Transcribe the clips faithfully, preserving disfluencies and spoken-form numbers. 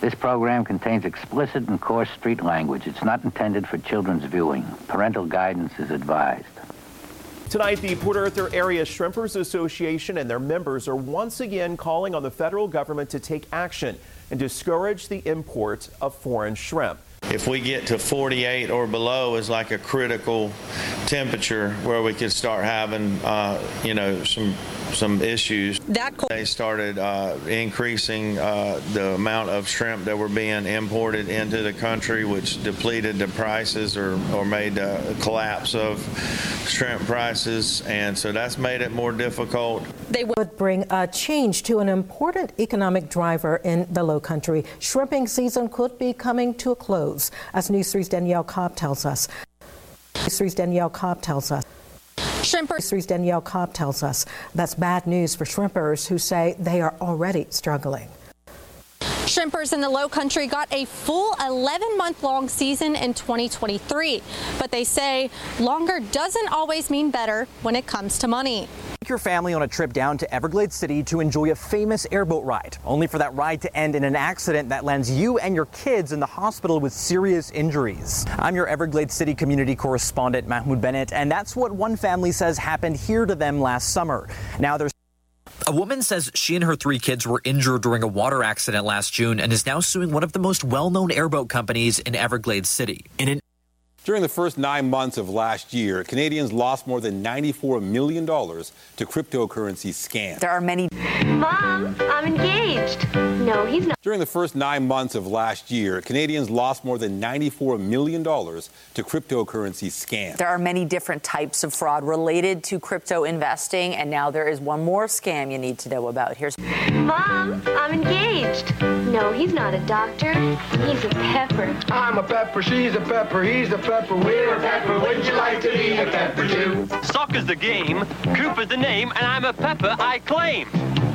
This program contains explicit and coarse street language. It's not intended for children's viewing. Parental guidance is advised. Tonight, the Port Arthur Area Shrimpers Association and their members are once again calling on the federal government to take action and discourage the import of foreign shrimp. If we get to forty-eight or below is like a critical temperature where we could start having, uh, you know, some some issues. That they started uh, increasing uh, the amount of shrimp that were being imported into the country, which depleted the prices or, or made a collapse of shrimp prices, and so that's made it more difficult. They would bring a change to an important economic driver in the Lowcountry. Shrimping season could be coming to a close, as News three's Danielle Cobb tells us. News three's Danielle Cobb tells us. Shrimpers. News three's Danielle Cobb tells us that's bad news for shrimpers who say they are already struggling. Shrimpers in the Lowcountry got a full eleven-month-long season in twenty twenty-three, but they say longer doesn't always mean better when it comes to money. Take your family on a trip down to Everglades City to enjoy a famous airboat ride, only for that ride to end in an accident that lands you and your kids in the hospital with serious injuries. I'm your Everglades City community correspondent, Mahmoud Bennett, and that's what one family says happened here to them last summer. Now there's A woman says she and her three kids were injured during a water accident last June and is now suing one of the most well-known airboat companies in Everglades City. In an During the first nine months of last year, Canadians lost more than ninety-four million dollars to cryptocurrency scams. There are many. Mom, I'm engaged. No, he's not. During the first nine months of last year, Canadians lost more than ninety-four million dollars to cryptocurrency scams. There are many different types of fraud related to crypto investing, and now there is one more scam you need to know about. Here's Mom, I'm engaged. No, he's not a doctor. He's a pepper. I'm a pepper, she's a pepper, he's a pepper. We're a pepper, wouldn't you like to be a pepper too? Soccer's the game, Cooper's the name, and I'm a pepper, I claim.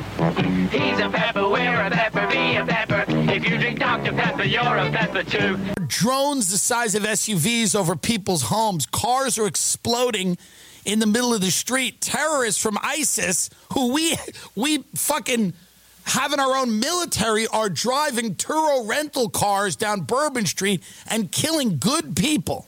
He's a pepper, we're a pepper, be a pepper. If you drink Doctor Pepper, you're a pepper too. Drones the size of S U Vs over people's homes. Cars are exploding in the middle of the street. Terrorists from ISIS, who we we fucking having our own military, are driving Turo rental cars down Bourbon Street and killing good people.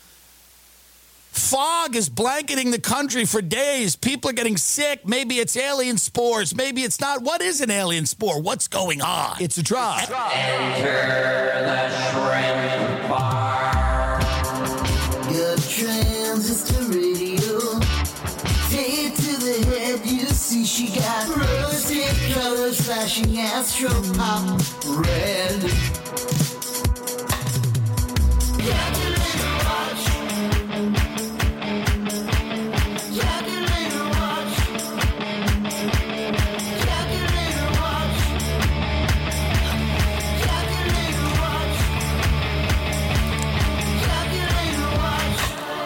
Fog is blanketing the country for days. People are getting sick. Maybe it's alien spores. Maybe it's not. What is an alien spore? What's going on? It's a drug. Enter the shrimp bar. Your transistor radio. Take it to the head. You see she got rose-hip colors flashing astro pop red. Calculator watch. Calculator watch. Calculator watch. Calculator watch. Calculator watch.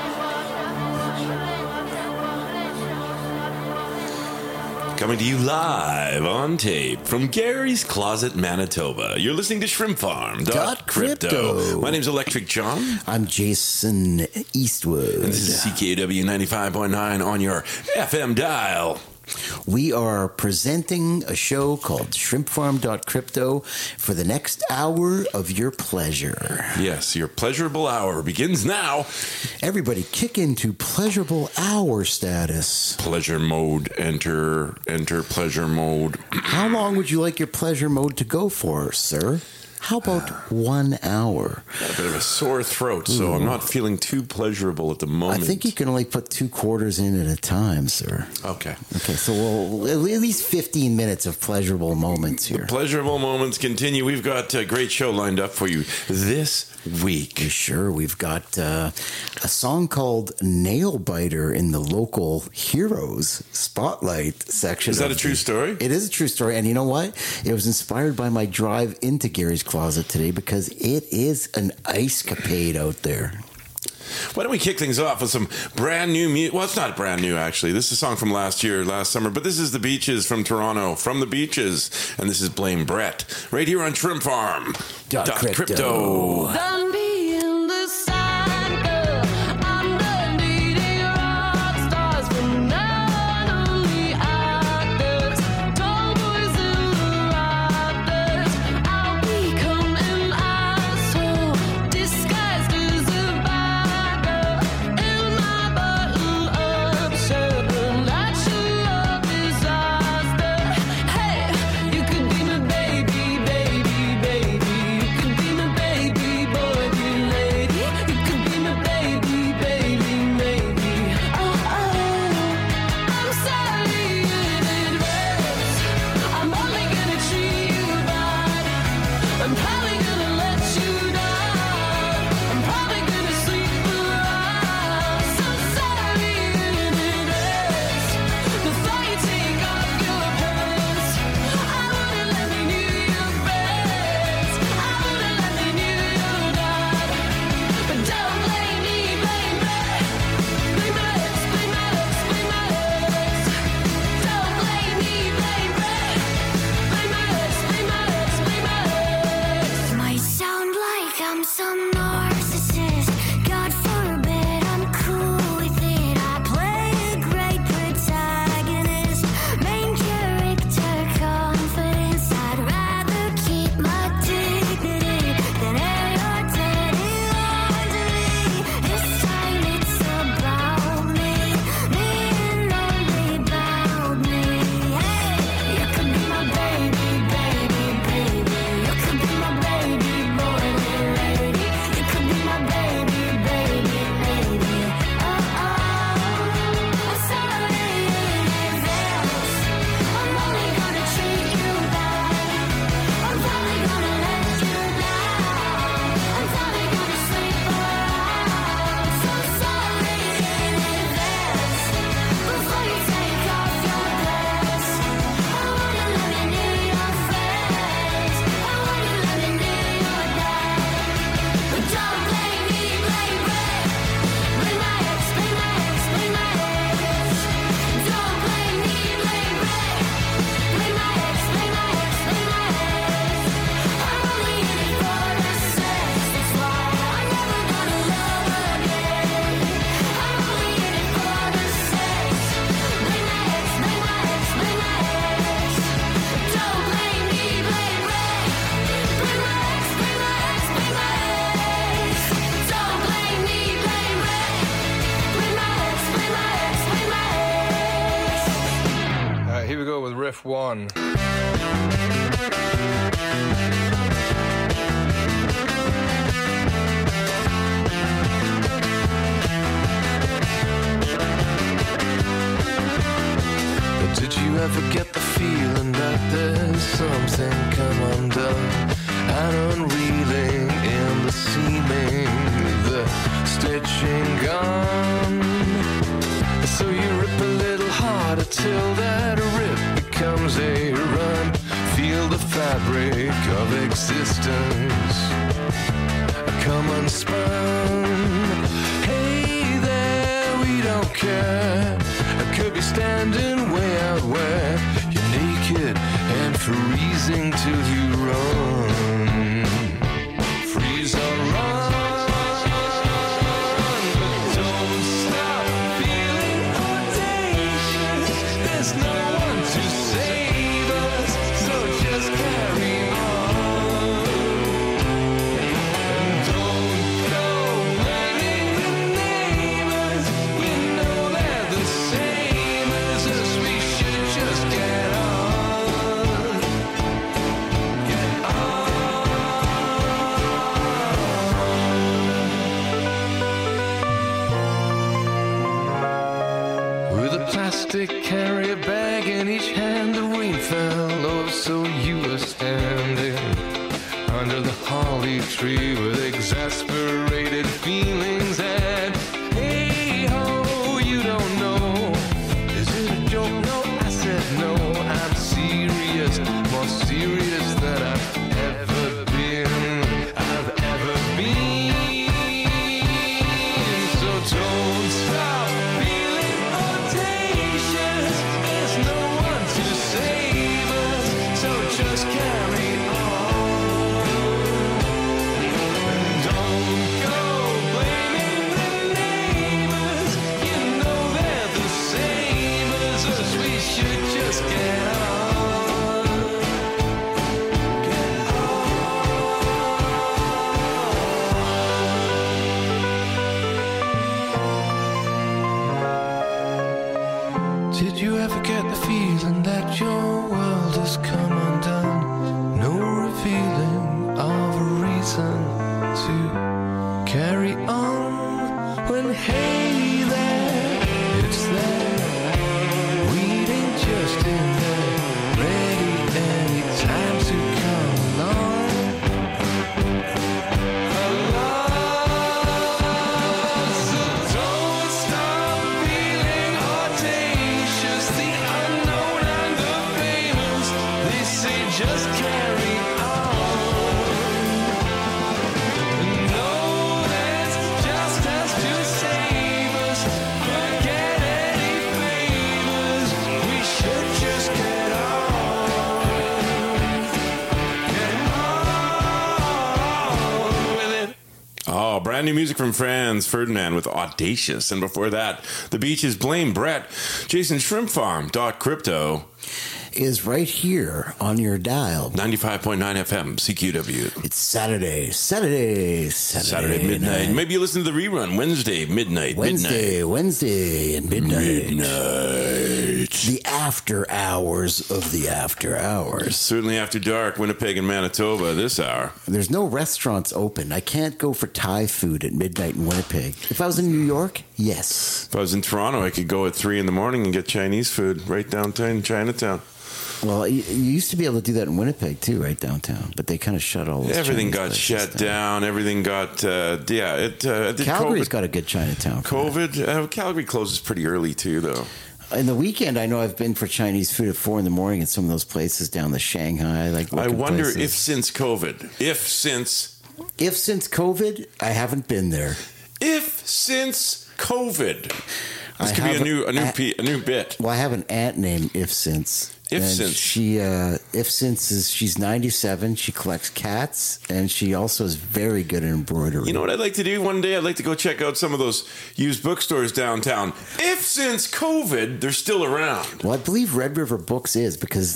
Coming to you live on tape from Gary's Closet, Manitoba. You're listening to Shrimp Farm. Dot crypto. Crypto. My name's Electric John. I'm Jason Eastwood. And this is C K W ninety-five point nine on your F M dial. We are presenting a show called Shrimp Farm dot crypto for the next hour of your pleasure. Yes, your pleasurable hour begins now. Everybody kick into pleasurable hour status. Pleasure mode. Enter, enter pleasure mode. How long would you like your pleasure mode to go for, sir? How about uh, one hour? Got a bit of a sore throat, so Ooh. I'm not feeling too pleasurable at the moment. I think you can only put two quarters in at a time, sir. Okay. Okay, so we'll at least fifteen minutes of pleasurable moments here. The pleasurable moments continue. We've got a great show lined up for you this week. Sure, we've got uh, a song called Nail Biter in the local Heroes Spotlight section. Is that a true the, story? It is a true story, and you know what? It was inspired by my drive into Gary's Closet today because it is an ice-capade out there. Why don't we kick things off with some brand new music? Well, it's not brand new, actually. This is a song from last year, last summer, but this is The Beaches from Toronto, From the Beaches, and this is Blame Brett, right here on Shrimp Farm. Dot Dot crypto. crypto. Come F one. Did you ever get the feeling that there's something come undone and unreeling in the seaming, the stitching gone? So you rip a little harder till that rip becomes a run. Feel the fabric of existence come unspun. Hey there, we don't care. I could be standing way out where you're naked and freezing till you run. Freeze or run, but don't stop feeling audacious. There's no one to save us, so just carry on. And don't go blaming the neighbors. We know they're the same as us. We should just get on. Get on. With a plastic carrier bag in each hand, the rain fell, oh, so you were standing under the holly tree with exasperated feelings. And hey ho, you don't know, is it a joke? No, I said no, I'm serious, more serious than I've ever been, I've ever been. So don't stop feeling audacious. There's no one to save us, so just carry on. And don't go blaming the neighbors. You know they're the same as us. We should just get on. Get on. Did you ever get the feeling that your world has come undone? No revealing of a reason to carry on. When hey there, it's there, waiting just in there, ready any time to come along. Along. So don't stop feeling audacious. The unknown and the famous, they say just carry on. Know that's just us to save us. Forget any favors. We should just get on. Get on with it. Oh, brand new music from Franz Ferdinand with Audacious. And before that, the Beaches, Blame Brett. Jason, Shrimp Farm dot crypto. Is right here on your dial. ninety-five point nine F M, C Q W. It's Saturday, Saturday, Saturday, Saturday midnight. night. Maybe you listen to the rerun Wednesday midnight. Wednesday, midnight. Wednesday, and midnight. Midnight. The after hours of the after hours. Certainly after dark, Winnipeg and Manitoba this hour. There's no restaurants open. I can't go for Thai food at midnight in Winnipeg. If I was in New York, yes. If I was in Toronto, I could go at three in the morning and get Chinese food right downtown in Chinatown. Well, you, you used to be able to do that in Winnipeg too, right downtown. But they kind of shut all those. Everything Chinese got shut down. down. Everything got uh, yeah. It uh, did Calgary's COVID. got a good Chinatown. for COVID. Uh, Calgary closes pretty early too, though. In the weekend, I know I've been for Chinese food at four in the morning at some of those places down the Shanghai. Like I looking wonder places. if since COVID, if since, if since COVID, I haven't been there. if since COVID, this I could be a have new a new a- pe- a new bit. Well, I have an aunt named If Since. If and Since. She, uh, If Since is, she's ninety-seven. She collects cats, and she also is very good at embroidery. You know what I'd like to do one day? I'd like to go check out some of those used bookstores downtown. If since COVID, they're still around. Well, I believe Red River Books is because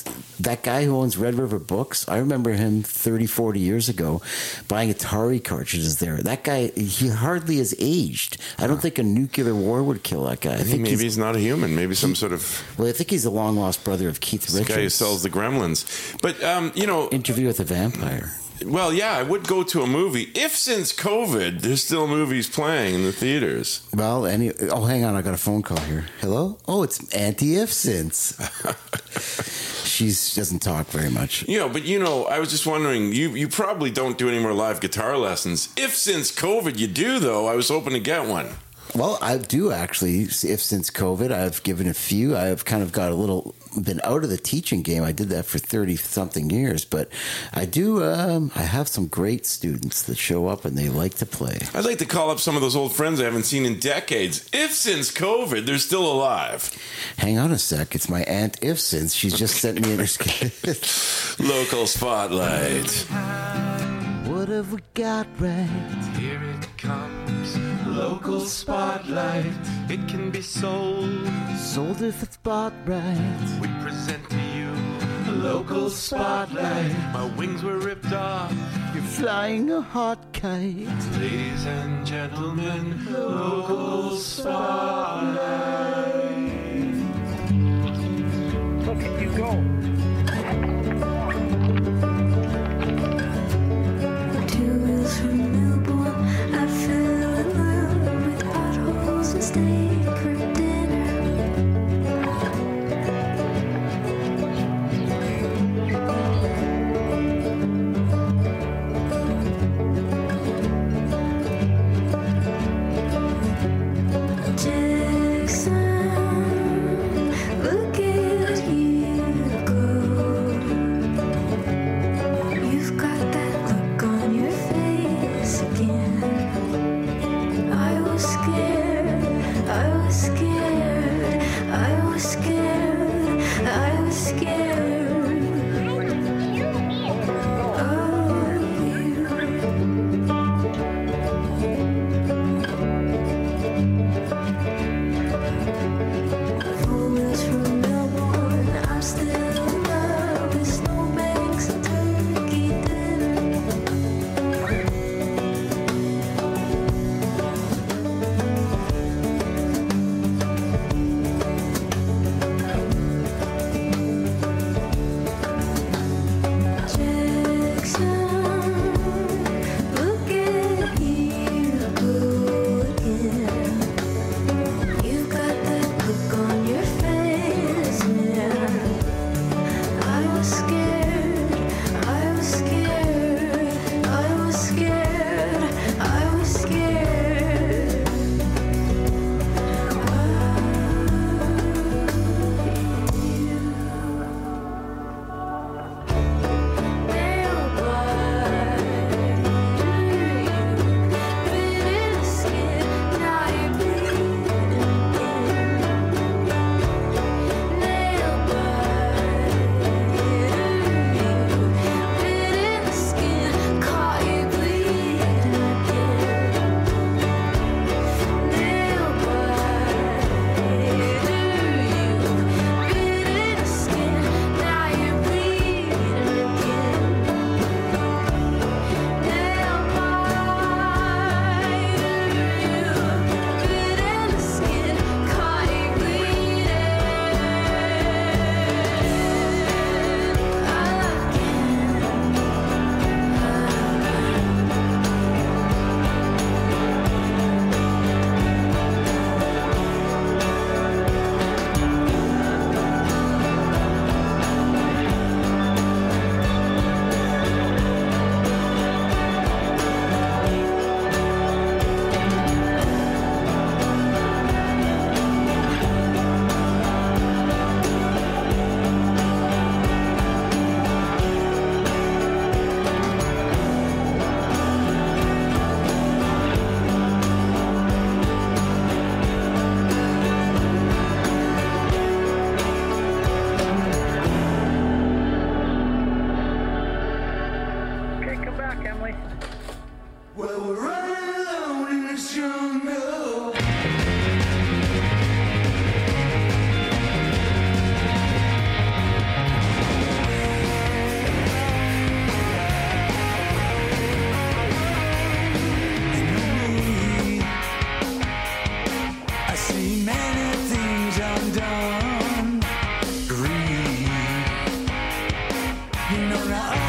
That guy who owns Red River Books, I remember him thirty, forty years ago buying Atari cartridges there. That guy, he hardly has aged. I don't think a nuclear war would kill that guy. I think maybe he's, he's not a human. Maybe some he, sort of... Well, I think he's the long-lost brother of Keith Richards. The guy who sells the Gremlins. But, um, you know... Interview with a Vampire. Well, yeah, I would go to a movie if since COVID there's still movies playing in the theaters. Well, any oh, hang on, I got a phone call here. Hello? Oh, it's Auntie If Since. She doesn't talk very much. You know, but you know, I was just wondering, you you probably don't do any more live guitar lessons. If since COVID you do, though, I was hoping to get one. Well, I do actually. If since COVID, I've given a few. I've kind of got a little been out of the teaching game. I did that for thirty something years, but I do. Um, I have some great students that show up and they like to play. I'd like to call up some of those old friends I haven't seen in decades. If since COVID, they're still alive. Hang on a sec. It's my aunt. If since she's just sent me in her local spotlight. What have we got right? Here it comes. Local spotlight. It can be sold. Sold if it's bought right. We present to you local spotlight. My wings were ripped off. You're flying a hot kite. Ladies and gentlemen, local spotlight. Look at you go. Two wheels from Melbourne, I fell in love with potholes and steak for dinner.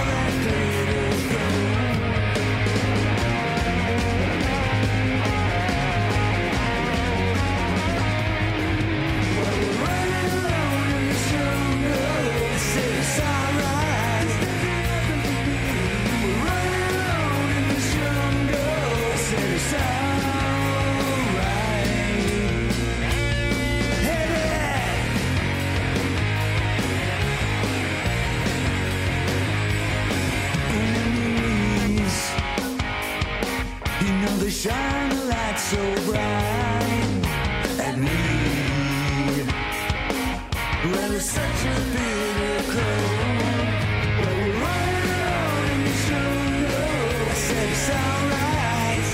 Shine a light so bright at me. Well, it's such a bitter cold. Well, we're running alone in the jungle. I said it's alright.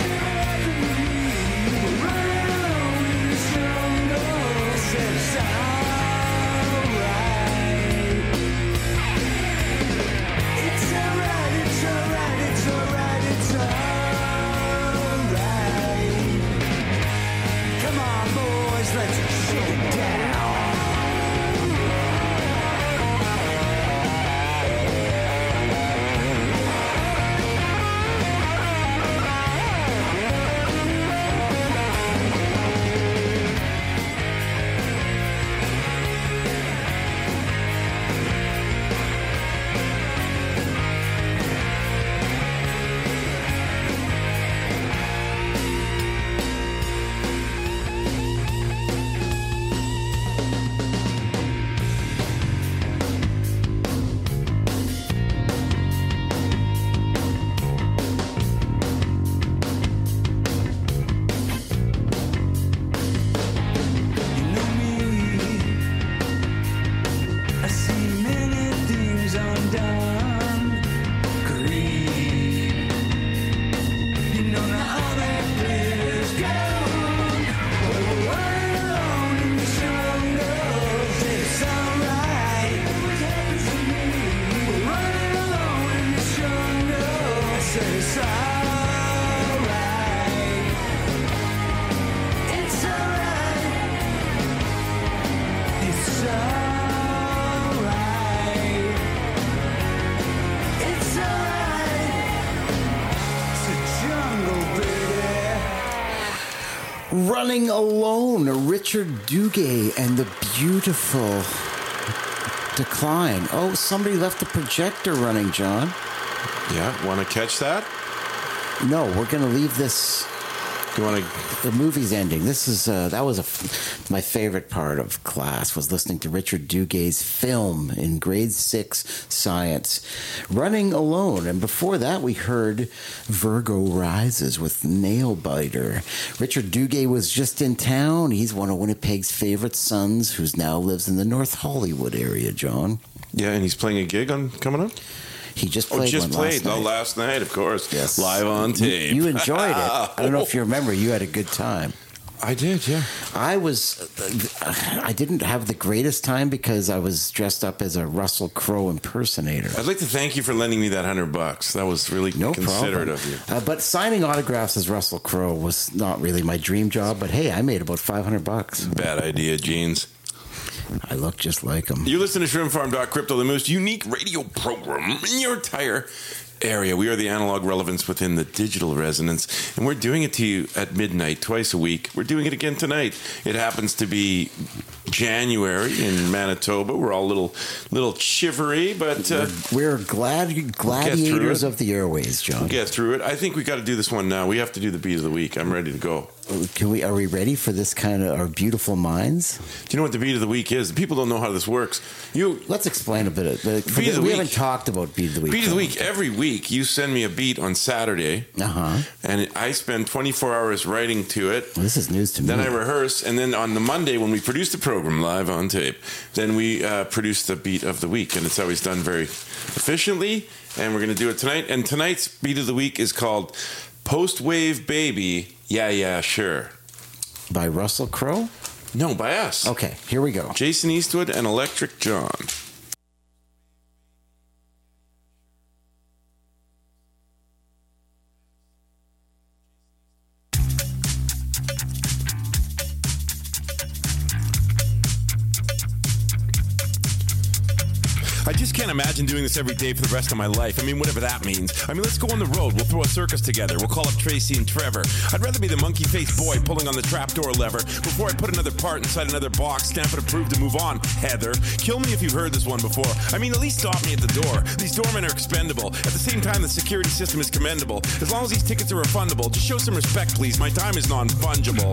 We're running alone in the jungle. I said it's alright. It's alright, it's alright, it's alright, it's alright. Let's shake it down. Running Alone, Richard Duguay and the beautiful Decline. Oh, somebody left the projector running, John. Yeah, want to catch that? No, we're going to leave this. You want to? The movie's ending. This is uh, that was a, my favorite part of class was listening to Richard Dugay's film in grade six science, Running Alone. And before that, we heard Virgo Rises with Nail Biter. Richard Dugay was just in town. He's one of Winnipeg's favorite sons, who now lives in the North Hollywood area. John. Yeah, and he's playing a gig on coming up. He just played oh, just one played. last night. Oh, last night, of course. Yes. Live on tape. You, you enjoyed it. I don't know if you remember. You had a good time. I did, yeah. I was, uh, I didn't have the greatest time because I was dressed up as a Russell Crowe impersonator. I'd like to thank you for lending me that hundred bucks. That was really no considerate problem. of you. Uh, but signing autographs as Russell Crowe was not really my dream job. But hey, I made about five hundred bucks. Bad idea, Jeans. I look just like him. You listen to Shrimp Farm Crypto, the most unique radio program in your entire area. We are the analog relevance within the digital resonance, and we're doing it to you at midnight twice a week. We're doing it again tonight. It happens to be January in Manitoba. We're all a little little shivery, but uh, we're, we're glad gladiators of the airways, John. We'll get through it. I think we got to do this one now. We have to do the beat of the week. I'm ready to go. Can we? Are we ready for this kind of our beautiful minds? Do you know what the beat of the week is? People don't know how this works. You let's explain a bit of it. Beat of the we week. haven't talked about beat of the week. Beat of the week. Every week, you send me a beat on Saturday, uh-huh. and I spend twenty-four hours writing to it. Well, this is news to me. Then I rehearse, and then on the Monday when we produce the program live on tape, then we uh, produce the beat of the week, and it's always done very efficiently. And we're going to do it tonight. And tonight's beat of the week is called "Post Wave Baby." Yeah, yeah, sure. By Russell Crowe? No, by us. Okay, here we go. Jason Eastwood and Electric John. I just can't imagine doing this every day for the rest of my life. I mean, whatever that means. I mean, let's go on the road. We'll throw a circus together. We'll call up Tracy and Trevor. I'd rather be the monkey-faced boy pulling on the trapdoor lever before I put another part inside another box, stamp it approved to move on, Heather. Kill me if you've heard this one before. I mean, at least stop me at the door. These doormen are expendable. At the same time, the security system is commendable. As long as these tickets are refundable, just show some respect, please. My time is non-fungible.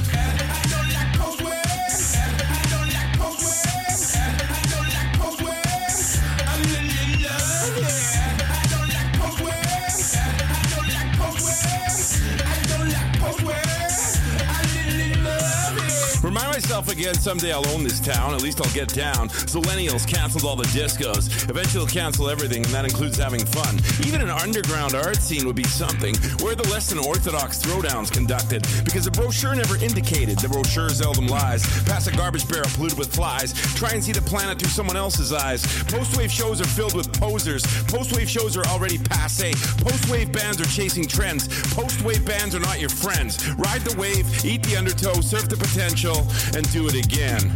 Remind myself again, someday I'll own this town. At least I'll get down. Zillennials canceled all the discos. Eventually they'll cancel everything, and that includes having fun. Even an underground art scene would be something, where the less than orthodox throwdowns conducted. Because the brochure never indicated. The brochure seldom lies. Pass a garbage barrel polluted with flies. Try and see the planet through someone else's eyes. Post-wave shows are filled with posers. Post-wave shows are already passé. Post-wave bands are chasing trends. Post-wave bands are not your friends. Ride the wave, eat the undertow, surf the potential, and do it again.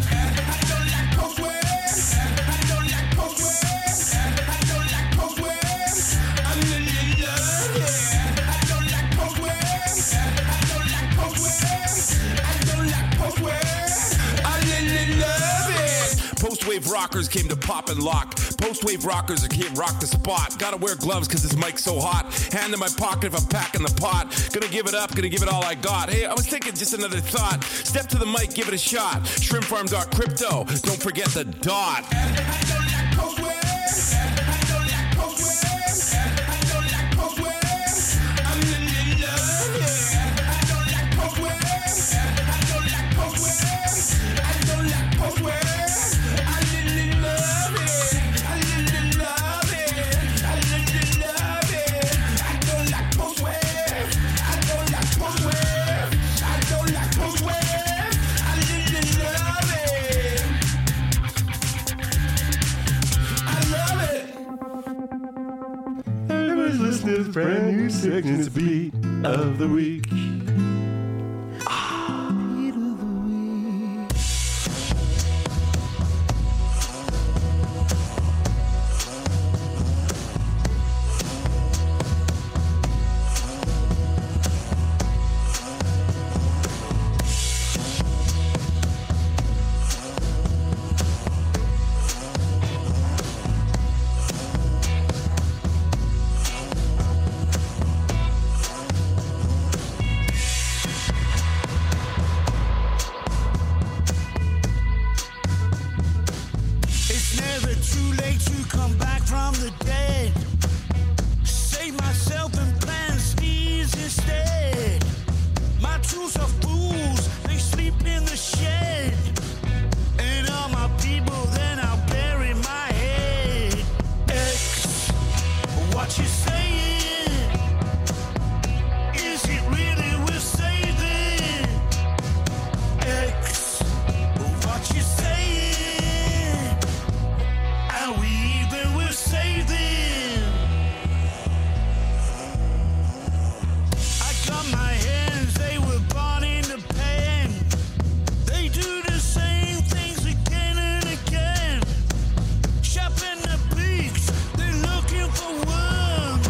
Post-wave rockers came to pop and lock. Post-wave rockers can't rock the spot. Gotta wear gloves cause this mic's so hot. Hand in my pocket if I'm packing the pot. Gonna give it up, gonna give it all I got. Hey, I was thinking just another thought. Step to the mic, give it a shot. shrimp farm dot crypto. Don't forget the dot. Listeners, brand new segment's beat of the week. They're looking for worms.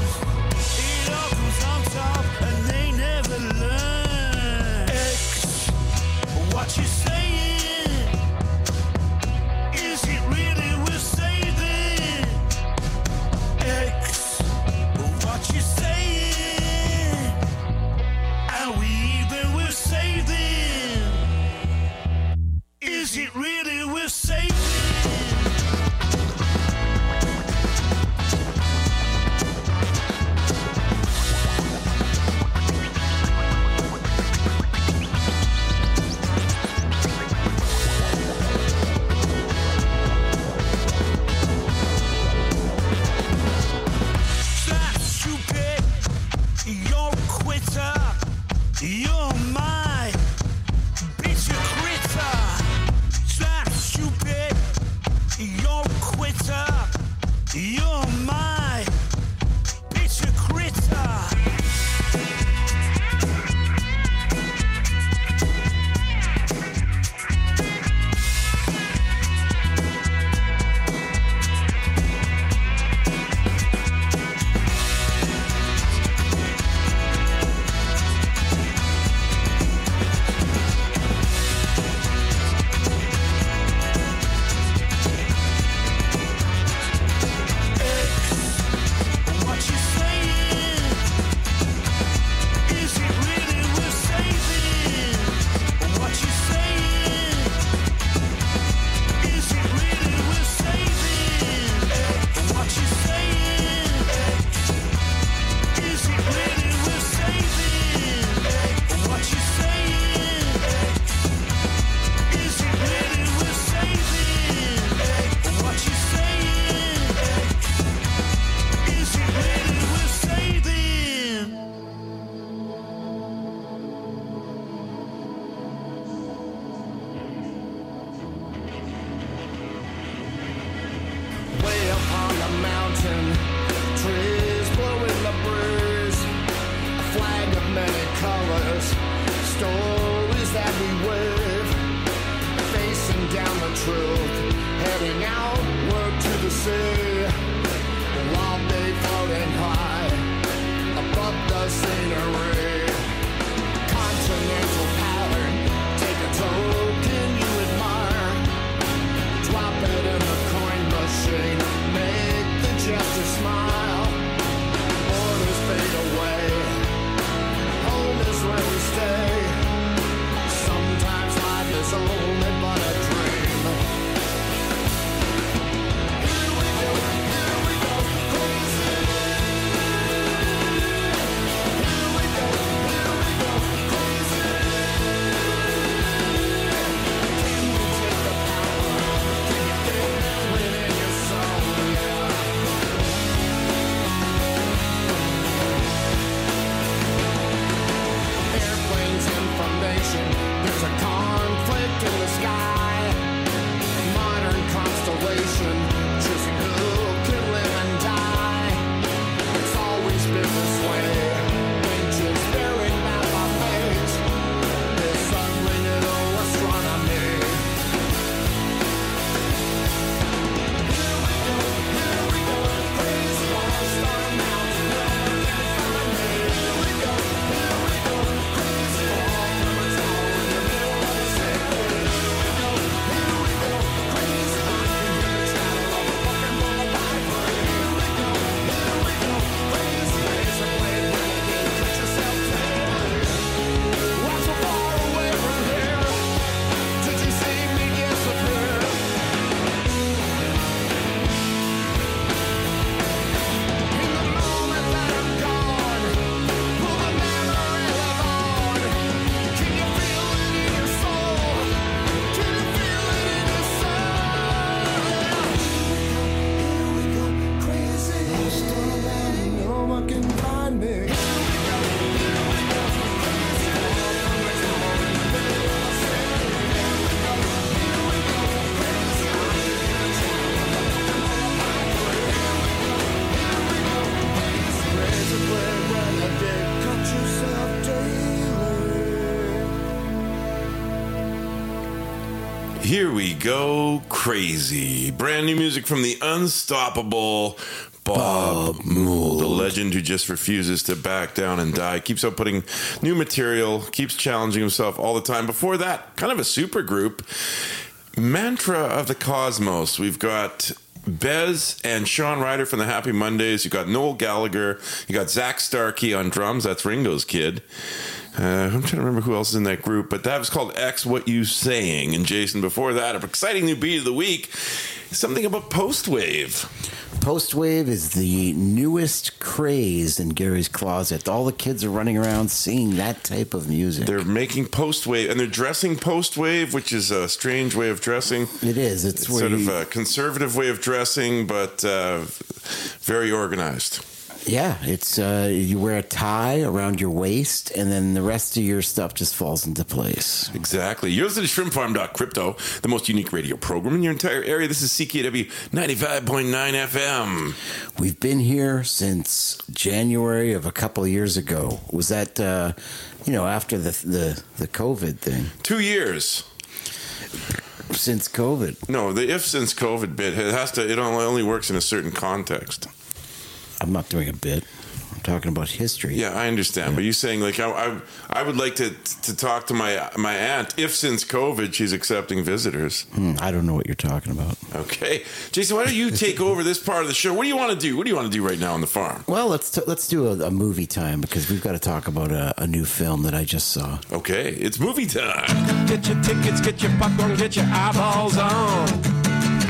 Here we go crazy. Brand new music from the unstoppable Bob Mould, the legend who just refuses to back down and die. Keeps on putting new material, keeps challenging himself all the time. Before that, kind of a super group, Mantra of the Cosmos. We've got Bez and Sean Ryder from the Happy Mondays. You got Noel Gallagher. You got Zach Starkey on drums. That's Ringo's kid. Uh, I'm trying to remember who else is in that group, but that was called X What You Saying. And Jason, before that, an exciting new beat of the week, something about Postwave. Postwave is the newest craze in Gary's Closet. All the kids are running around singing that type of music. They're making Postwave, and they're dressing Postwave, which is a strange way of dressing. It is. It's, it's where sort you, of a conservative way of dressing, but uh, very organized. Yeah, it's uh, you wear a tie around your waist, and then the rest of your stuff just falls into place. Exactly. You're listening to Shrimp Farm dot Crypto, the most unique radio program in your entire area. This is C K W ninety-five point nine F M. We've been here since January of a couple of years ago. Was that, uh, you know, after the, the, the COVID thing? Two years. Since COVID. No, the if since COVID bit, it has to. It only works in a certain context. I'm not doing a bit. I'm talking about history. Yeah, I understand. Yeah. But you're saying, like, I, I, I would like to to talk to my my aunt if since COVID she's accepting visitors. Hmm, I don't know what you're talking about. Okay, Jason, why don't you take over this part of the show? What do you want to do? What do you want to do right now on the farm? Well, let's t- let's do a, a movie time because we've got to talk about a, a new film that I just saw. Okay, it's movie time. Get your tickets, get your popcorn, get your eyeballs on.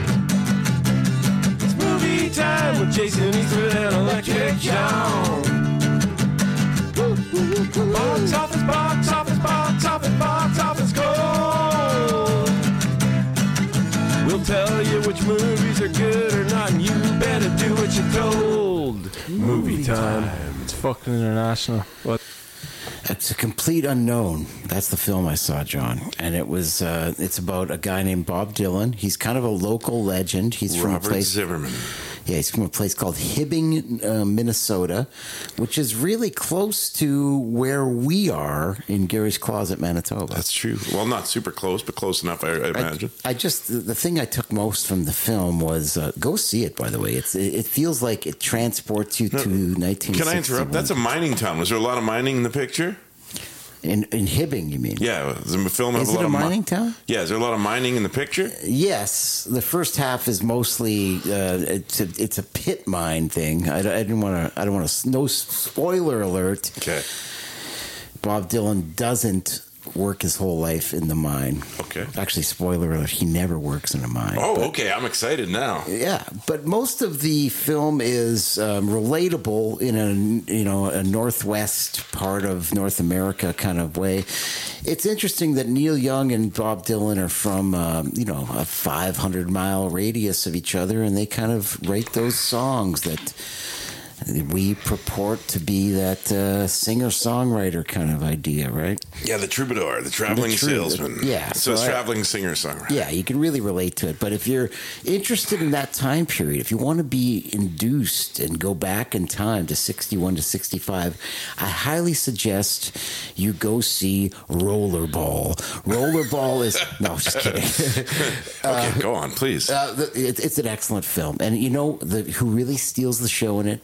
Movie time with Jason Eastwood and Electric John. Box office, box office, box office, box office gold. We'll tell you which movies are good or not, and you better do what you're told. Movie time. It's fucking international. What? It's a complete unknown. That's the film I saw, John, and it was. Uh, it's about a guy named Bob Dylan. He's kind of a local legend. He's Robert from a place. Zimmerman. Yeah, he's from a place called Hibbing, uh, Minnesota, which is really close to where we are in Gary's Closet, Manitoba. That's true. Well, not super close, but close enough, I, I imagine. I, I just the thing I took most from the film was uh, go see it. By the way, it's it, it feels like it transports you no, to nineteen sixty-one. Can I interrupt? That's a mining town. Was there a lot of mining in the picture? In in Hibbing, you mean? Yeah, the film is a it lot a of mining mi- town? Yeah, is there a lot of mining in the picture? Yes, the first half is mostly uh, it's a, it's a pit mine thing. I, I didn't want to. I don't want to. No spoiler alert. Okay. Bob Dylan doesn't work his whole life in the mine. Okay. Actually, spoiler alert, he never works in a mine. Oh, but, okay. I'm excited now. Yeah, but most of the film is um, relatable in a you know a northwest part of North America kind of way. It's interesting that Neil Young and Bob Dylan are from um, you know a five hundred mile radius of each other, and they kind of write those songs that we purport to be that uh, singer-songwriter kind of idea, right? Yeah, the troubadour, the traveling the tru- salesman. Yeah. So, it's I, traveling singer-songwriter. Yeah, you can really relate to it. But if you're interested in that time period, if you want to be induced and go back in time to sixty-one to sixty-five, I highly suggest you go see Rollerball. Rollerball is... No, just kidding. Okay, uh, go on, please. Uh, it, it's an excellent film. And you know the, who really steals the show in it?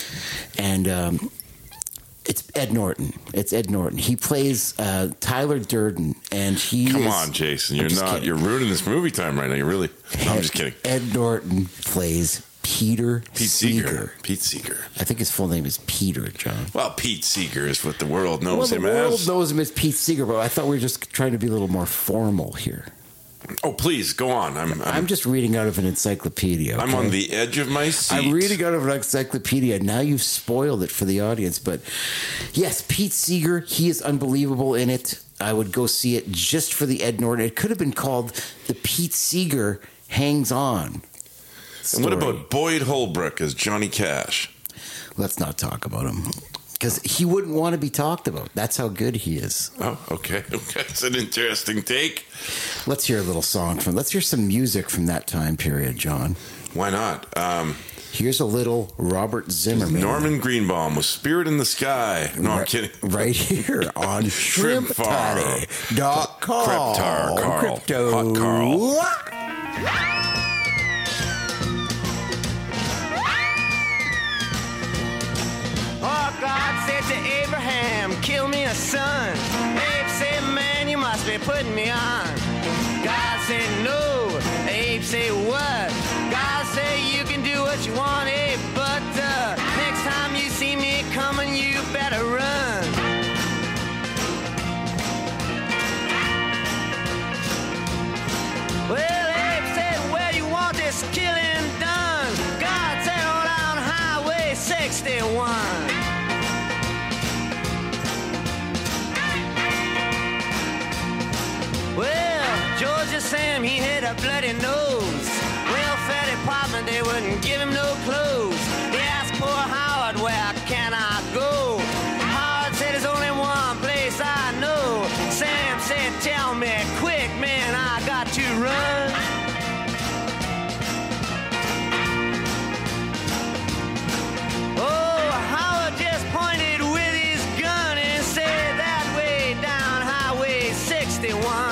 And um, it's Ed Norton. It's Ed Norton. He plays uh, Tyler Durden, and he. Come is, on, Jason. You're not. Kidding. You're ruining this movie time right now. You're really. No, I'm just kidding. Ed Norton plays Peter Pete Seeger. Seeger. Pete Seeger. I think his full name is Peter, John. Well, Pete Seeger is what the world knows well, the him world as. knows him as Pete Seeger, but I thought we were just trying to be a little more formal here. Oh, please, go on. I'm, I'm, I'm just reading out of an encyclopedia. Okay? I'm on the edge of my seat. I'm reading out of an encyclopedia. Now you've spoiled it for the audience. But yes, Pete Seeger, he is unbelievable in it. I would go see it just for the Ed Norton. It could have been called The Pete Seeger Hangs On story. And what about Boyd Holbrook as Johnny Cash? Let's not talk about him. Because he wouldn't want to be talked about. That's how good he is. Oh, okay. Okay. That's an interesting take. Let's hear a little song from, let's hear some music from that time period, John. Why not? Um, Here's a little Robert Zimmerman. Norman Greenbaum with Spirit in the Sky. No, right, I'm kidding. Right here on shrimp party dot com. Cryptar Carl. Crypto. Hot Carl. Oh, God said to Abraham, kill me a son. Abe said, man, you must be putting me on. God said, no. Abe said, what? God said, you can do what you want, Abe, but uh, next time you see me coming, you better run. Well, Abe said, where do you want this killing done? God said, on down Highway sixty-one. Well, Georgia Sam, he had a bloody nose. Welfare department, they wouldn't give him no clothes. He asked poor Howard, where can I go? Howard said, there's only one place I know. Sam said, tell me quick, man, I got to run. Oh, Howard just pointed with his gun and said, that way down Highway sixty-one.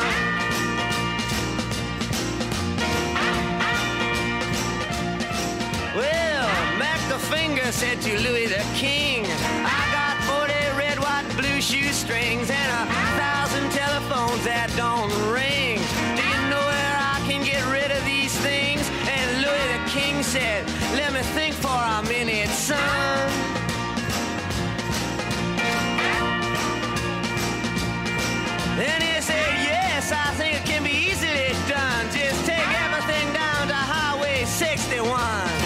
Well, Mac the Finger said to Louis the King, I got forty red, white, blue shoestrings and a thousand telephones that don't ring. Do you know where I can get rid of these things? And Louis the King said, let me think for a minute, son. Then he said, yes, I think it can be easily done. Just take everything down to Highway sixty-one.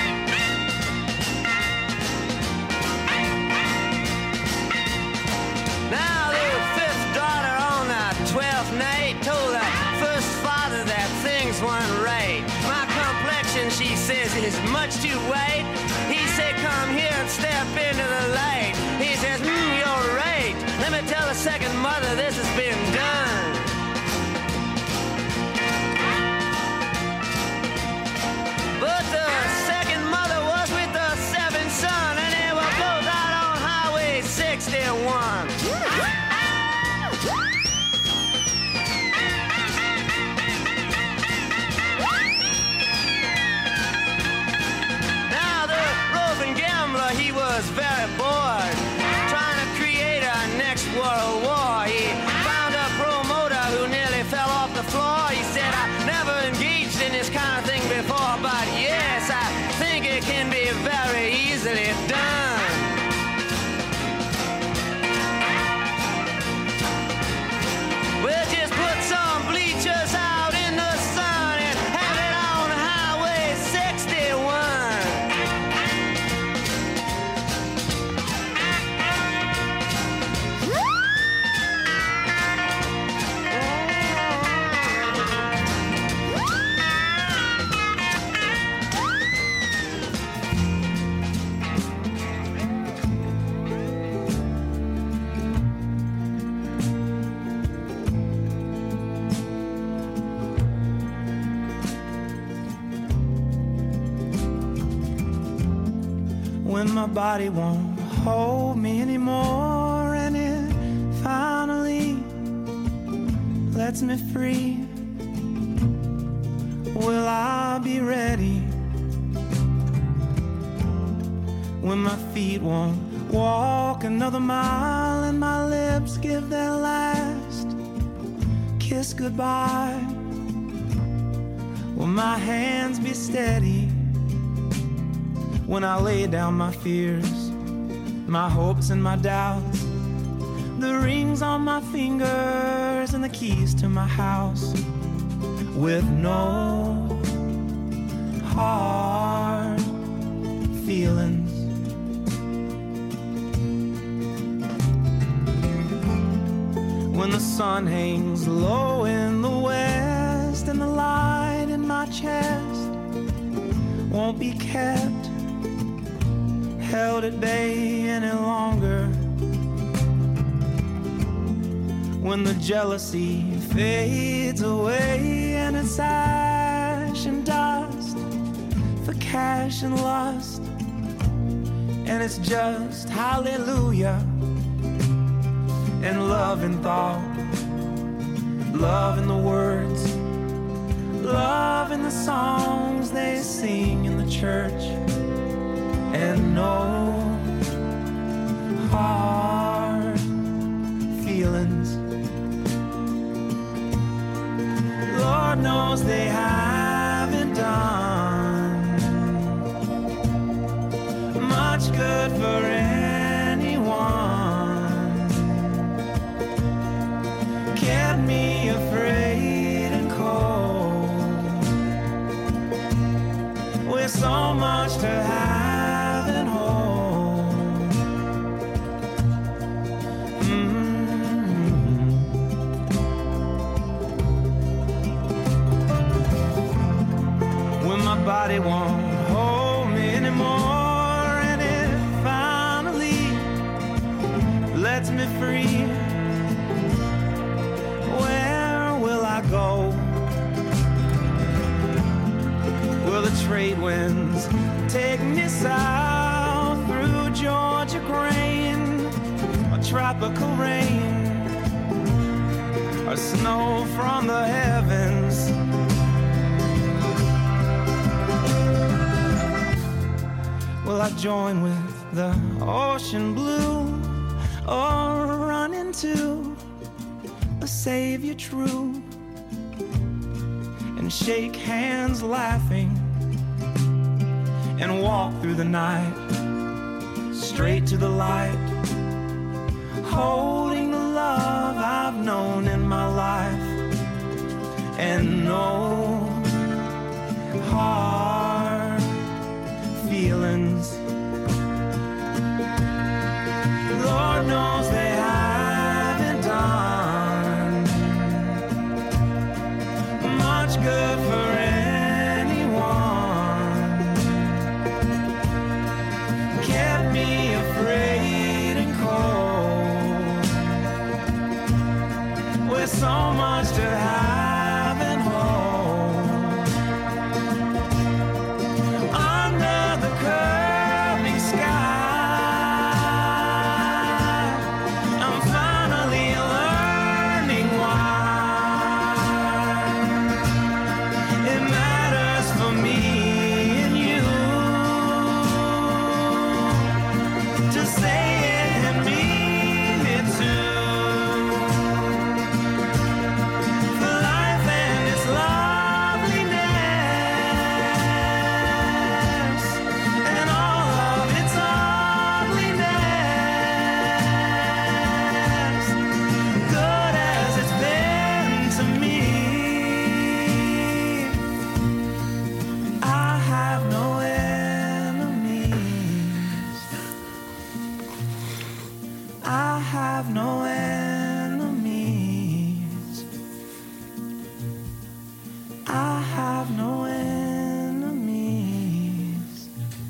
Now the fifth daughter on the twelfth night told the first father that things weren't right. My complexion, she says, is much too white. He said, come here and step into the light. He says, hmm, you're right. Let me tell the second mother this has been done. But the second mother was with the seventh son, and they were both out on Highway sixty-one. Now the roving gambler, he was very bored, trying to create a next world war. He found a promoter who nearly fell off the floor. He said, I never engaged in this kind of thing before, but yes, I think it can be very easily done. We'll just put some bleachers out in the sun and have it on Highway sixty-one. When my body won't hold me anymore and it finally lets me free, will I be ready? When my feet won't walk another mile and my lips give their last kiss goodbye, will my hands be steady? When I lay down my fears, my hopes and my doubts, the rings on my fingers and the keys to my house, with no hard feelings. When the sun hangs low in the west and the light in my chest won't be kept, held at bay any longer. When the jealousy fades away and it's ash and dust for cash and lust, and it's just hallelujah, and love and thought, love in the words, love in the songs they sing in the church, and no hard feelings. Lord knows they haven't done much good for anyone. Kept me afraid and cold, with so much to have and hold. Mm-hmm. When my body won't hold me anymore, and it finally lets me free, where will I go? Will the trade winds take me south through Georgia grain, or tropical rain, or snow from the heavens? Will I join with the ocean blue, or run into a savior true, and shake hands laughing, and walk through the night straight to the light, holding the love I've known in my life, and no hard feelings. Lord knows they haven't done much good for anyone. Kept me afraid and cold, with so much to have and hold. Under the curving sky, I'm finally learning why it matters for me and you to say it and mean it too. For life and its loveliness, and all of its ugliness, good as it's been to me, I have no enemies. I have no enemies. I have no enemies.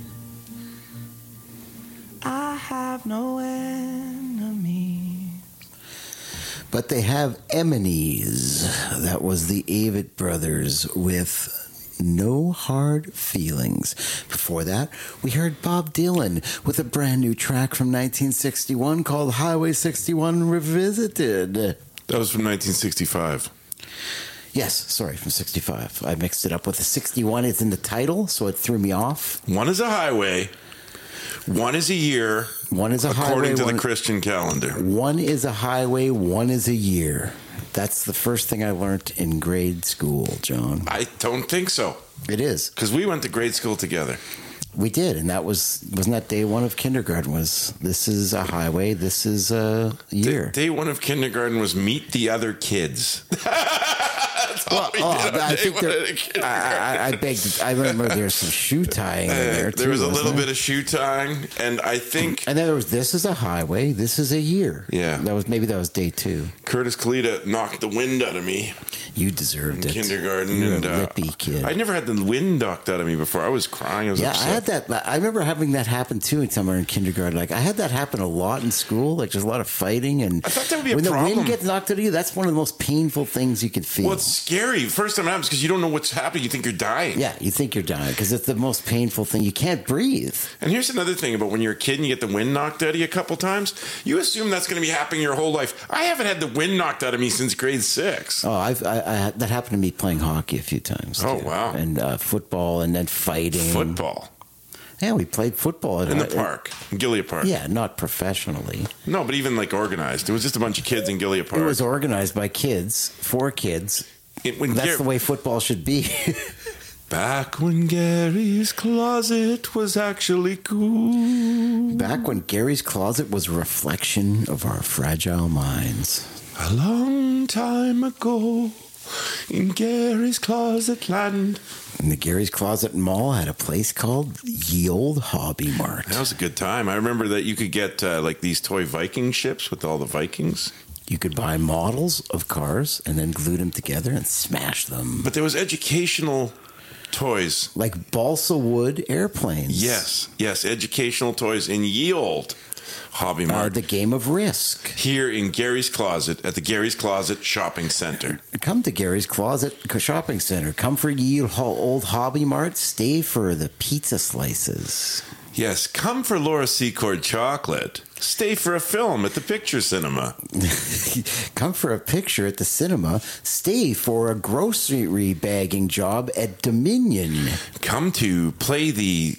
I have no enemies. But they have enemies. That was the Avett Brothers with No Hard Feelings. Before that, we heard Bob Dylan with a brand new track from nineteen sixty-one called Highway sixty-one Revisited. That was from nineteen sixty-five. Yes, sorry, from sixty-five. I mixed it up with the sixty-one. It's in the title, so it threw me off. One is a highway. One is a year. One is a according highway, to one- the Christian calendar. One is a highway, one is a year. That's the first thing I learned in grade school, John. I don't think so. It is. Because we went to grade school together. We did, and that was, wasn't that day one of kindergarten was, this is a highway, this is a year. Day one of kindergarten was meet the other kids. That's all we Oh, did on I day think one there, of kindergarten. I, I, I begged, I remember there was some shoe tying in there, too. There was a wasn't little there? bit of shoe tying, and I think And then there was, this is a highway, this is a year. Yeah. That was, maybe that was day two. Curtis Kalita knocked the wind out of me. You deserved in it. Kindergarten. You're and, a uh, lippy kid. I never had the wind knocked out of me before. I was crying. I was yeah, upset. I had that. I remember having that happen too in somewhere in kindergarten. Like I had that happen a lot in school. Like there's a lot of fighting, and I thought that would be a when problem. the wind gets knocked out of you, that's one of the most painful things you can feel. Well, it's scary. First time it happens because you don't know what's happening. You think you're dying. Yeah, you think you're dying because it's the most painful thing. You can't breathe. And here's another thing about when you're a kid and you get the wind knocked out of you a couple times. You assume that's going to be happening your whole life. I haven't had the wind knocked out of me since grade six. Oh, I've, I, I that happened to me playing hockey a few times. Oh, too. wow. And uh, football, and then fighting. Football. Yeah, we played football at, in the uh, park, in Gilead Park. Yeah, not professionally. No, but even like organized. It was just a bunch of kids in Gilead Park. It was organized by kids, for kids. It, when That's Gar- the way football should be. Back when Gary's Closet was actually cool. Back when Gary's Closet was a reflection of our fragile minds. A long time ago, in Gary's Closet land. And the Gary's Closet Mall had a place called Ye Old Hobby Mart. That was a good time. I remember that you could get uh, like these toy Viking ships with all the Vikings. You could buy models of cars and then glue them together and smash them. But there was educational toys. Like balsa wood airplanes. Yes, yes, educational toys in Ye Old Hobby Mart. Or the game of Risk. Here in Gary's Closet at the Gary's Closet Shopping Center. Come to Gary's Closet Shopping Center. Come for Ye Old Hobby Mart. Stay for the pizza slices. Yes, come for Laura Secord chocolate. Stay for a film at the Picture Cinema. Come for a picture at the cinema. Stay for a grocery bagging job at Dominion. Come to play the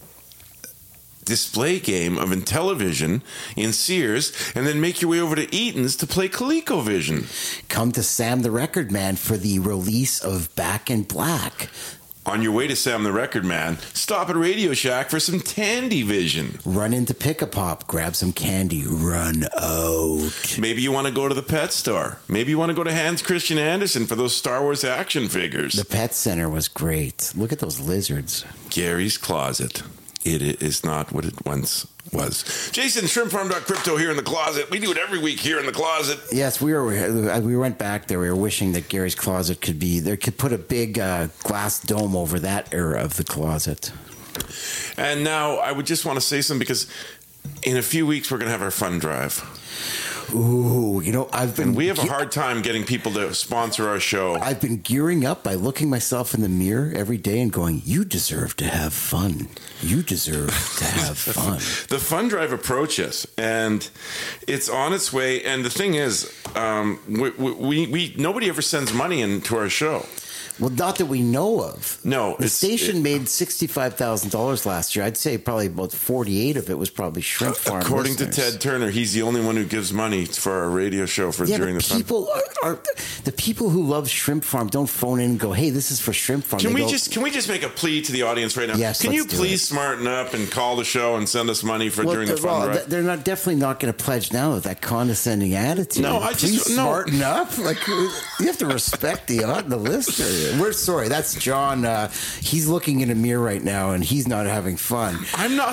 display game of Intellivision in Sears, and then make your way over to Eaton's to play ColecoVision. Come to Sam the Record Man for the release of Back in Black. On your way to Sam the Record Man, stop at Radio Shack for some Tandy Vision. Run into Pick-a-Pop, grab some candy, run out. Maybe you want to go to the pet store. Maybe you want to go to Hans Christian Andersen for those Star Wars action figures. The pet center was great. Look at those lizards. Gary's Closet. It is not what it once was. Jason, shrimp farm dot crypto here in the closet. We do it every week here in the closet. Yes, we were. We went back there. We were wishing that Gary's Closet could be there. Could put a big uh, glass dome over that era of the closet. And now I would just want to say something because in a few weeks we're going to have our fund drive. Ooh, you know, I've been... And we have a hard time getting people to sponsor our show. I've been gearing up by looking myself in the mirror every day and going, you deserve to have fun. You deserve to have fun. The fund drive approaches, and it's on its way. And the thing is, um, we, we, we nobody ever sends money into our show. Well, not that we know of. No. The station it, made sixty-five thousand dollars last year. I'd say probably about forty-eight of it was probably Shrimp Farm According listeners. to Ted Turner, he's the only one who gives money for our radio show for yeah, during but the fun. people are, are the people who love Shrimp Farm don't phone in and go, "Hey, this is for Shrimp Farm." Can they we go, just can we just make a plea to the audience right now? Yes, can let's you do please it. smarten up and call the show and send us money for well, during the fun well, drive? they're not definitely not going to pledge now with that condescending attitude. No, I please just no. smarten up. Like you have to respect the the listener. We're sorry. That's John. Uh, he's looking in a mirror right now, and he's not having fun. I'm not.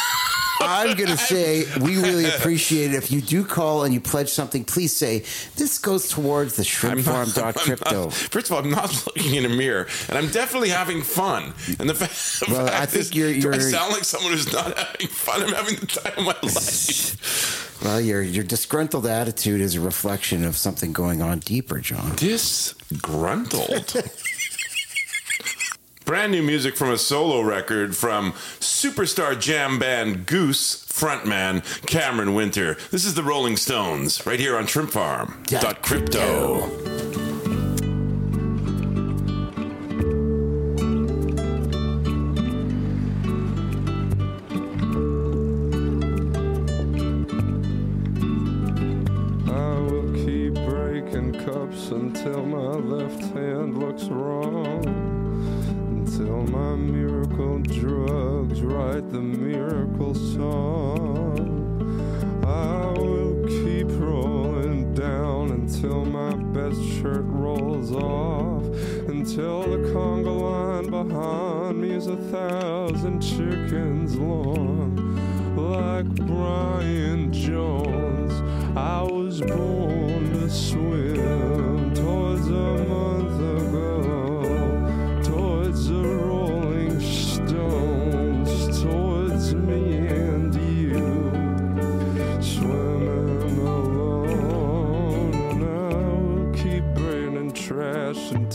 I'm going to say we really appreciate it. If you do call and you pledge something, please say, this goes towards the shrimp farm dot crypto. First of all, I'm not looking in a mirror, and I'm definitely having fun. And the fact, well, fact I think is, you're, you're, do I sound like someone who's not having fun? I'm having the time of my life. Well, your, your disgruntled attitude is a reflection of something going on deeper, John. Disgruntled? Brand new music from a solo record from superstar jam band Goose frontman Cameron Winter. This is the Rolling Stones, right here on Shrimp Farm dot crypto. I will keep breaking cups until my left hand looks wrong. Until my miracle drugs write the miracle song. I will keep rolling down until my best shirt rolls off. Until the conga line behind me is a thousand chickens long. Like Brian Jones, I was born to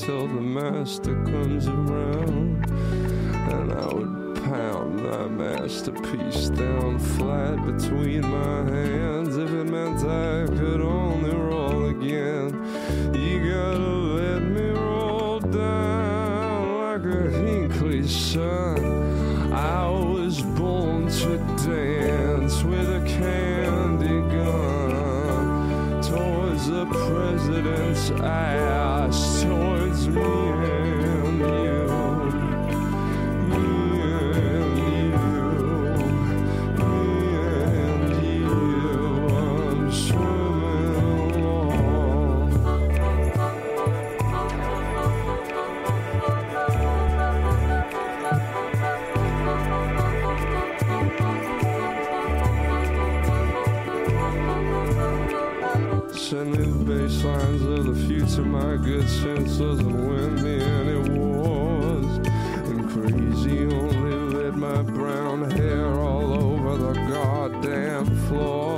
till the master comes around. And I would pound my masterpiece down flat between my hands if it meant I could only roll again. You gotta let me roll down like a Hinkley son. I was born to dance with a candy gun towards the president's ass, towards me and you. Send me the bass lines of the future, my good sense doesn't win me any wars. And crazy only lit my brown hair all over the goddamn floor.